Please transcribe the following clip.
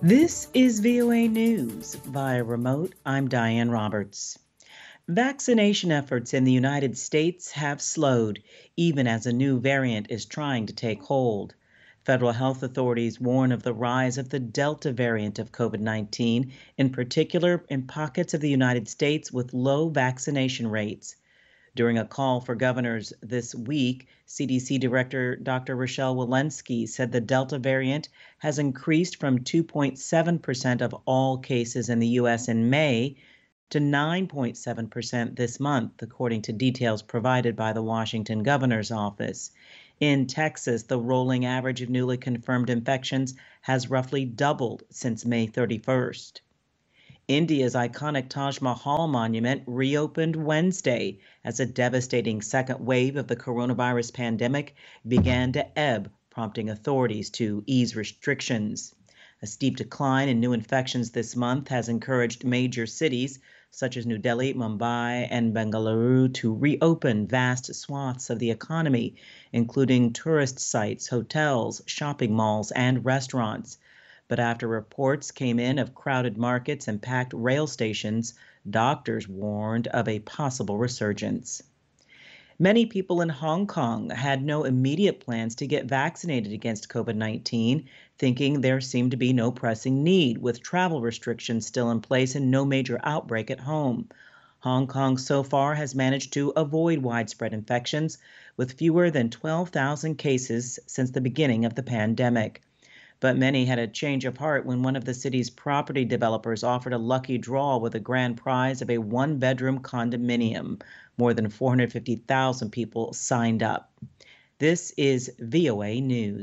This is VOA News. Via remote, I'm Diane Roberts. Vaccination efforts in the United States have slowed, even as a new variant is trying to take hold. Federal health authorities warn of the rise of the Delta variant of COVID 19, in particular in pockets of the United States with low vaccination rates. During a call for governors this week, CDC Director Dr. Rochelle Walensky said the Delta variant has increased from 2.7% of all cases in the U.S. in May to 9.7% this month, according to details provided by the Washington governor's office. In Texas, the rolling average of newly confirmed infections has roughly doubled since May 31st. India's iconic Taj Mahal monument reopened Wednesday as a devastating second wave of the coronavirus pandemic began to ebb, prompting authorities to ease restrictions. A steep decline in new infections this month has encouraged major cities such as New Delhi, Mumbai, and Bengaluru to reopen vast swaths of the economy, including tourist sites, hotels, shopping malls, and restaurants. But after reports came in of crowded markets and packed rail stations, doctors warned of a possible resurgence. Many people in Hong Kong had no immediate plans to get vaccinated against COVID 19, thinking there seemed to be no pressing need, with travel restrictions still in place and no major outbreak at home. Hong Kong so far has managed to avoid widespread infections, with fewer than 12,000 cases since the beginning of the pandemic. But many had a change of heart when one of the city's property developers offered a lucky draw with a grand prize of a one-bedroom condominium. More than 450,000 people signed up. This is VOA News.